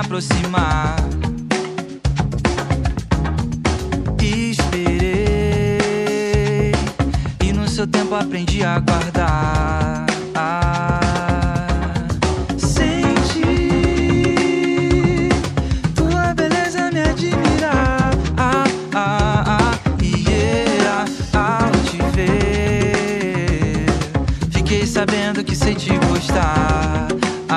aproximar. Esperei e no seu tempo aprendi a guardar. Senti tua beleza me admirar. Ao te ver, fiquei sabendo que sei te gostar.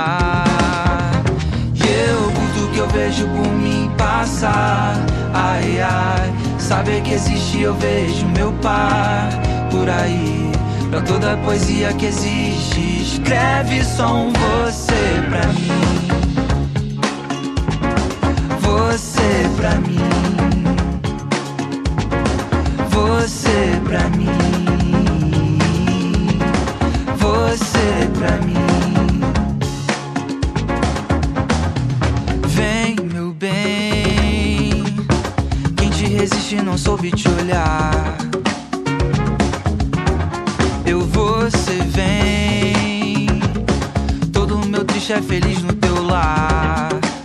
E eu curto o que eu vejo por mim passar. Ai, ai, saber que existe eu vejo meu par por aí. Pra toda poesia que existe, escreve só um você pra mim. Você pra mim. Você pra mim. Você pra mim. Vem, meu bem. Quem te resiste não soube te olhar. Eu, você vem. Todo meu triste é feliz no teu lar.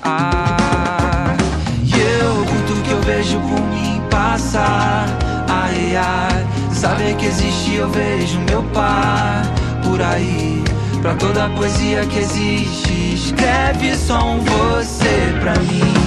E eu curto o que eu vejo por mim passar. Ai, ai, saber que existe eu vejo meu par por aí. Pra toda poesia que existe, escreve só um você pra mim.